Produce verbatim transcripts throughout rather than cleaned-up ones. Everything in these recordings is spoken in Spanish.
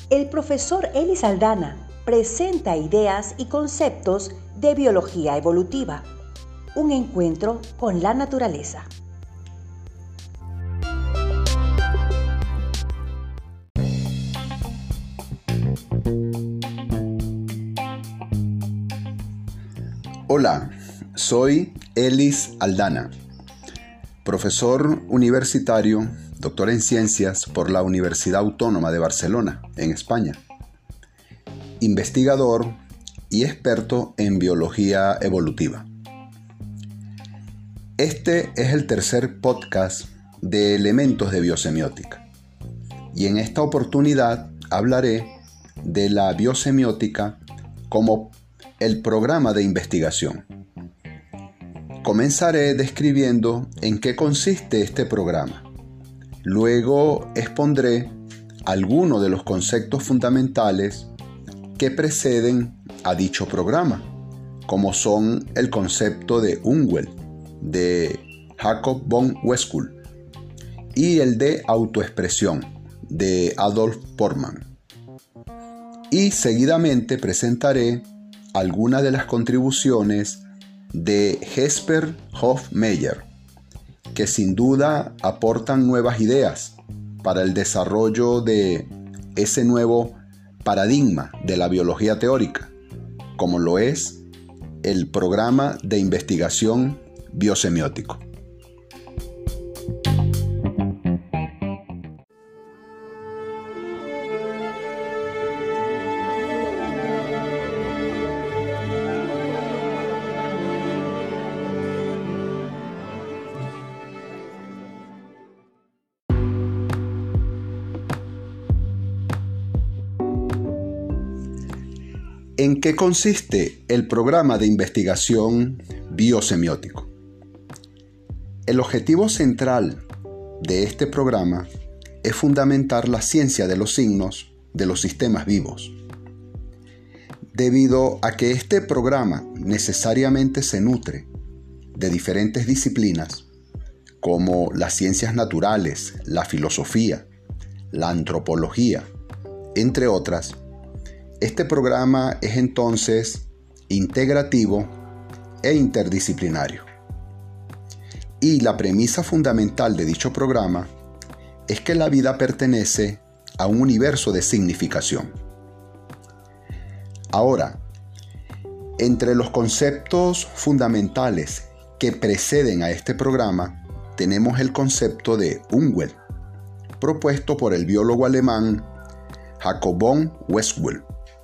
El profesor Elis Aldana presenta ideas y conceptos de biología evolutiva. Un encuentro con la naturaleza. Hola, soy Elis Aldana, profesor universitario, doctor en ciencias por la Universidad Autónoma de Barcelona, en España, investigador y experto en biología evolutiva. Este es el tercer podcast de Elementos de Biosemiótica, y en esta oportunidad hablaré de la biosemiótica como el programa de investigación. Comenzaré describiendo en qué consiste este programa. Luego expondré algunos de los conceptos fundamentales que preceden a dicho programa, como son el concepto de Umwelt, de Jacob von Westphal, y el de autoexpresión, de Adolf Portmann. Y seguidamente presentaré algunas de las contribuciones de Jesper Hofmeyr, que sin duda aportan nuevas ideas para el desarrollo de ese nuevo paradigma de la biología teórica, como lo es el programa de investigación biosemiótico. ¿En qué consiste el programa de investigación biosemiótico? El objetivo central de este programa es fundamentar la ciencia de los signos de los sistemas vivos. Debido a que este programa necesariamente se nutre de diferentes disciplinas, como las ciencias naturales, la filosofía, la antropología, entre otras, este programa es entonces integrativo e interdisciplinario. Y la premisa fundamental de dicho programa es que la vida pertenece a un universo de significación. Ahora, entre los conceptos fundamentales que preceden a este programa, tenemos el concepto de Umwelt, propuesto por el biólogo alemán Jacob von Westphal.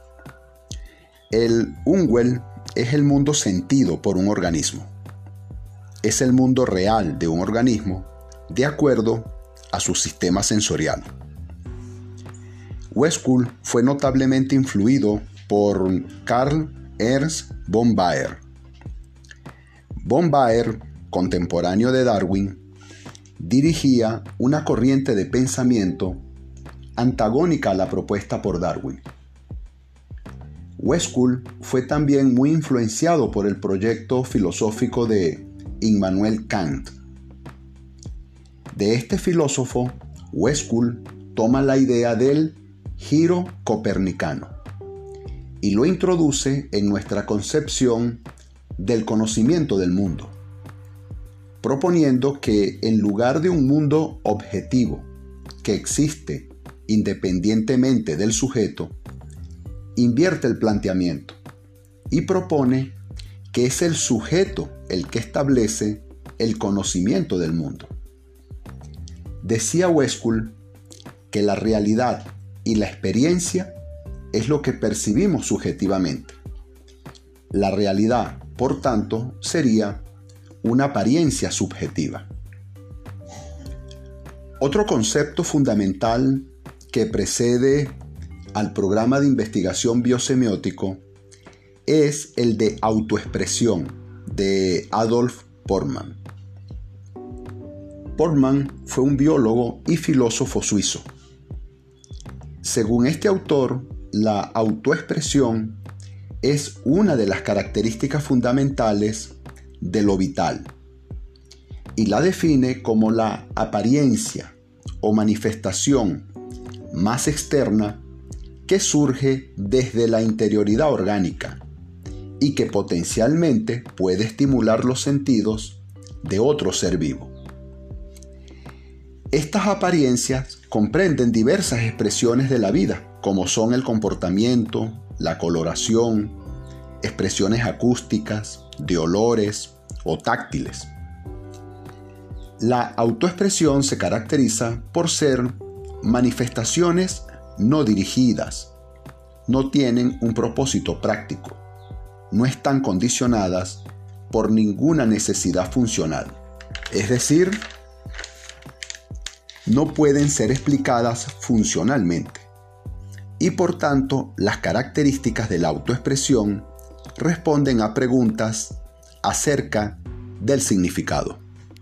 El Umwelt es el mundo sentido por un organismo. Es el mundo real de un organismo de acuerdo a su sistema sensorial. Westphal fue notablemente influido por Karl Ernst von Baer. Von Baer, contemporáneo de Darwin, dirigía una corriente de pensamiento antagónica a la propuesta por Darwin. Westphal fue también muy influenciado por el proyecto filosófico de Immanuel Kant. De este filósofo, Westphal toma la idea del giro copernicano y lo introduce en nuestra concepción del conocimiento del mundo, proponiendo que en lugar de un mundo objetivo que existe independientemente del sujeto, invierte el planteamiento y propone que es el sujeto el que establece el conocimiento del mundo. Decía Westphal que la realidad y la experiencia es lo que percibimos subjetivamente. La realidad, por tanto, sería una apariencia subjetiva. Otro concepto fundamental que precede al programa de investigación biosemiótico es el de autoexpresión de Adolf Portmann. Portmann fue un biólogo y filósofo suizo. Según este autor, la autoexpresión es una de las características fundamentales de lo vital y la define como la apariencia o manifestación más externa que surge desde la interioridad orgánica y que potencialmente puede estimular los sentidos de otro ser vivo. Estas apariencias comprenden diversas expresiones de la vida, como son el comportamiento, la coloración, expresiones acústicas, de olores o táctiles. La autoexpresión se caracteriza por ser manifestaciones no dirigidas, no tienen un propósito práctico, no están condicionadas por ninguna necesidad funcional, es decir, no pueden ser explicadas funcionalmente, y por tanto las características de la autoexpresión responden a preguntas acerca del significado.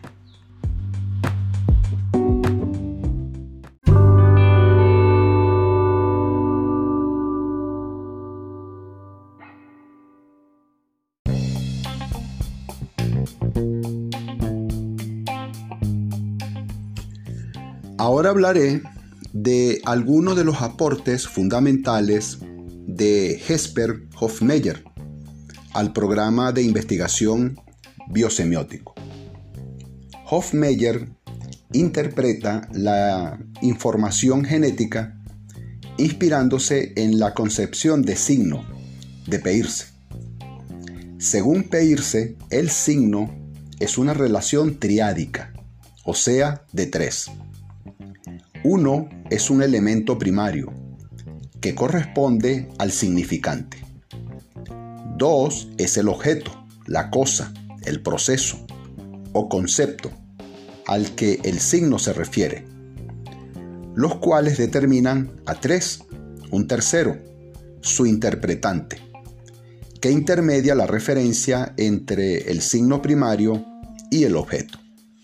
Ahora hablaré de algunos de los aportes fundamentales de Jesper Hoffmeyer al programa de investigación biosemiótico. Hoffmeyer interpreta la información genética inspirándose en la concepción de signo de Peirce. Según Peirce, el signo es una relación triádica, o sea, de tres. Uno es un elemento primario, que corresponde al significante. Dos es el objeto, la cosa, el proceso o concepto al que el signo se refiere, los cuales determinan a tres, un tercero, su interpretante, que intermedia la referencia entre el signo primario y el objeto.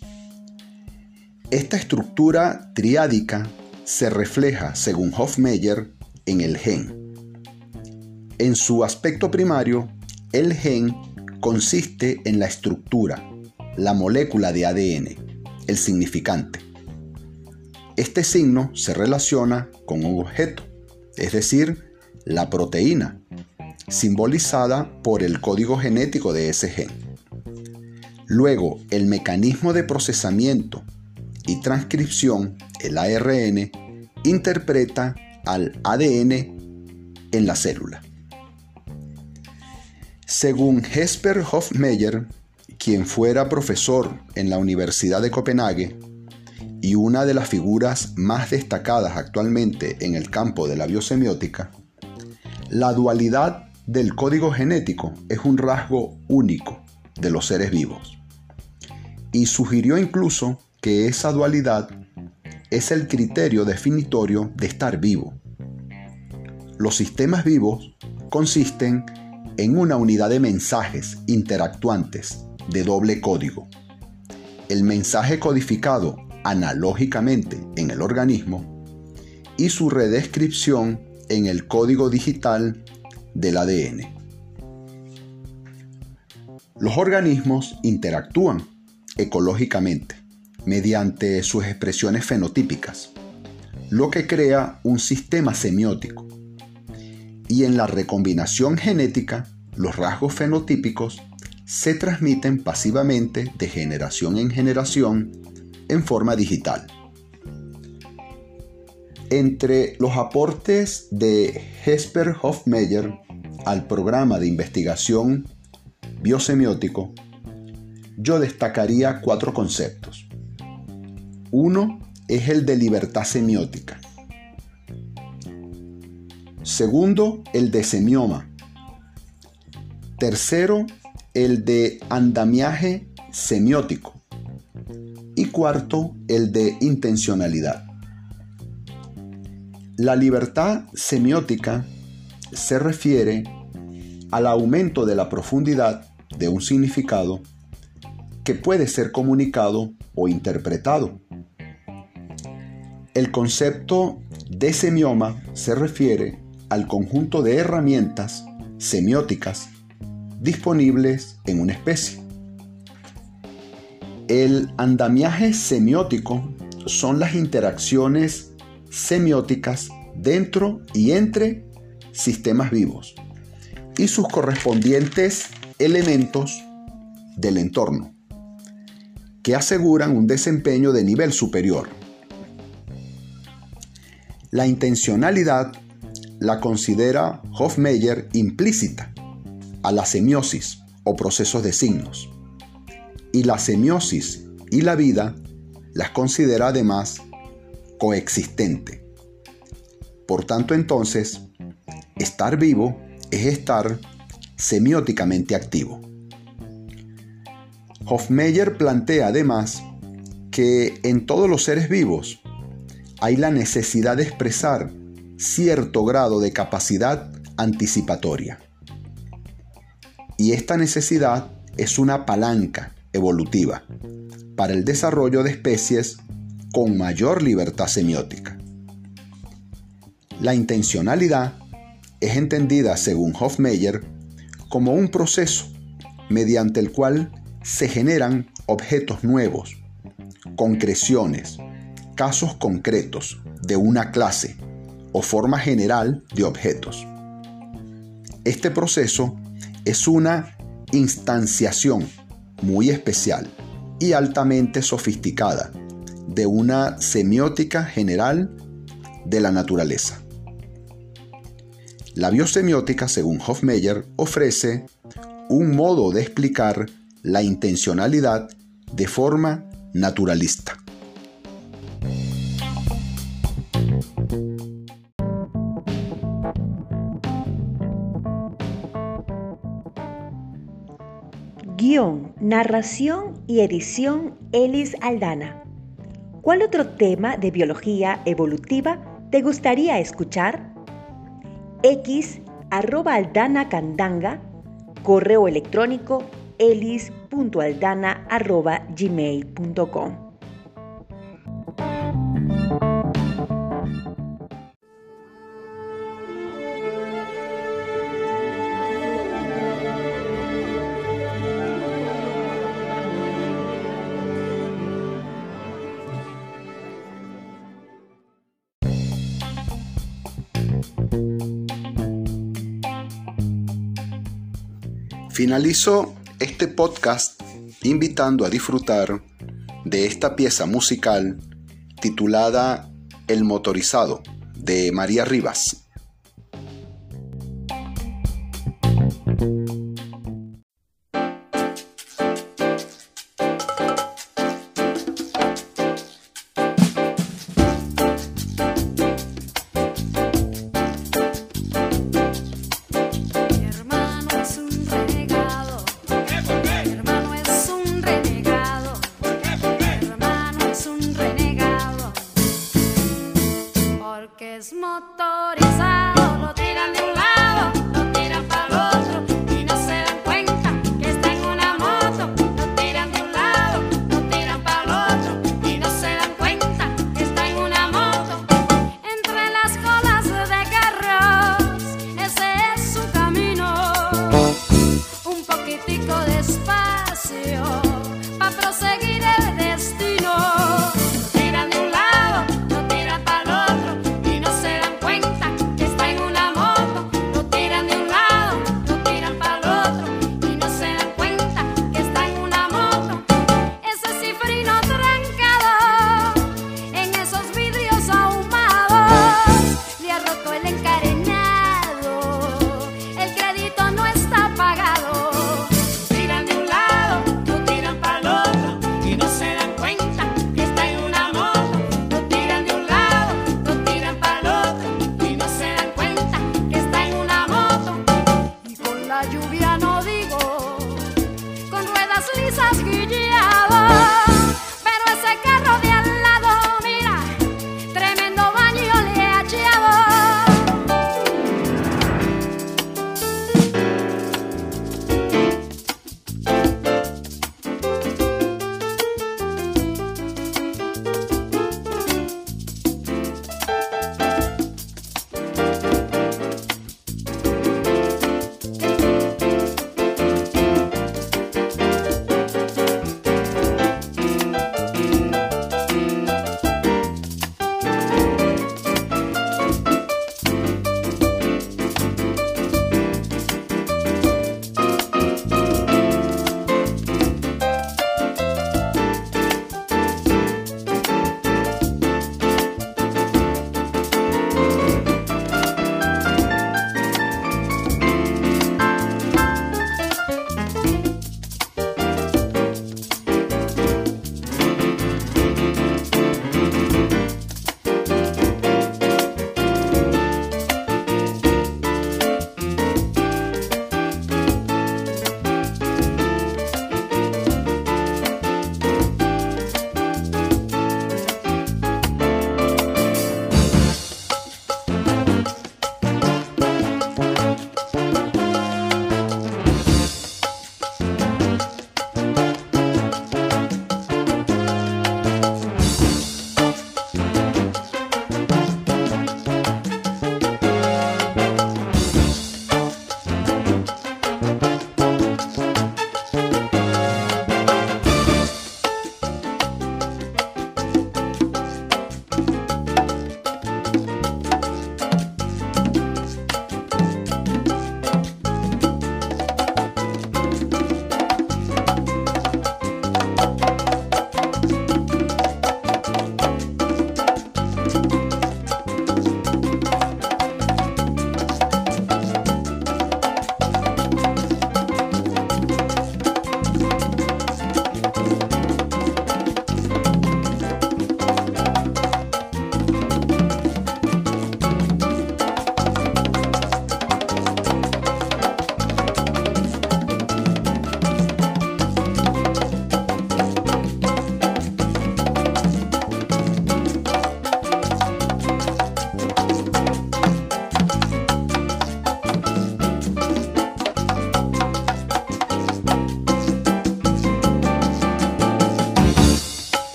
Esta estructura triádica se refleja, según Hoffmeyer, en el gen. En su aspecto primario, el gen consiste en la estructura, la molécula de A D N, el significante. Este signo se relaciona con un objeto, es decir, la proteína, simbolizada por el código genético de ese gen. Luego, el mecanismo de procesamiento y transcripción, el A R N, interpreta al A D N en la célula. Según Jesper Hoffmeyer, quien fuera profesor en la Universidad de Copenhague y una de las figuras más destacadas actualmente en el campo de la biosemiótica, la dualidad del código genético es un rasgo único de los seres vivos, y sugirió incluso que esa dualidad es el criterio definitorio de estar vivo. Los sistemas vivos consisten en una unidad de mensajes interactuantes de doble código. El mensaje codificado analógicamente en el organismo y su redescripción en el código digital del A D N. Los organismos interactúan ecológicamente mediante sus expresiones fenotípicas, lo que crea un sistema semiótico. Y en la recombinación genética, los rasgos fenotípicos se transmiten pasivamente de generación en generación en forma digital. Entre los aportes de Jesper Hoffmeyer al programa de investigación biosemiótico, yo destacaría cuatro conceptos. Uno es el de libertad semiótica. Segundo, el de semioma. Tercero, el de andamiaje semiótico. Y cuarto, el de intencionalidad. La libertad semiótica se refiere al aumento de la profundidad de un significado que puede ser comunicado o interpretado. El concepto de semioma se refiere al conjunto de herramientas semióticas disponibles en una especie. El andamiaje semiótico son las interacciones semióticas dentro y entre sistemas vivos y sus correspondientes elementos del entorno, que aseguran un desempeño de nivel superior. La intencionalidad la considera Hofmeyr implícita a la semiosis o procesos de signos, y la semiosis y la vida las considera además coexistente. Por tanto, entonces, estar vivo es estar semióticamente activo. Hofmeyr plantea además que en todos los seres vivos hay la necesidad de expresar cierto grado de capacidad anticipatoria. Y esta necesidad es una palanca evolutiva para el desarrollo de especies con mayor libertad semiótica. La intencionalidad es entendida, según Hofmeyr, como un proceso mediante el cual se generan objetos nuevos, concreciones, casos concretos de una clase o forma general de objetos. Este proceso es una instanciación muy especial y altamente sofisticada de una semiótica general de la naturaleza. La biosemiótica, según Hofmeyr, ofrece un modo de explicar la intencionalidad de forma naturalista. Guión, narración y edición Elis Aldana. ¿Cuál otro tema de biología evolutiva te gustaría escuchar? X arroba aldana candanga, correo electrónico elis punto aldana arroba gmail punto com. Finalizo este podcast invitando a disfrutar de esta pieza musical titulada El motorizado, de María Rivas. Es motor.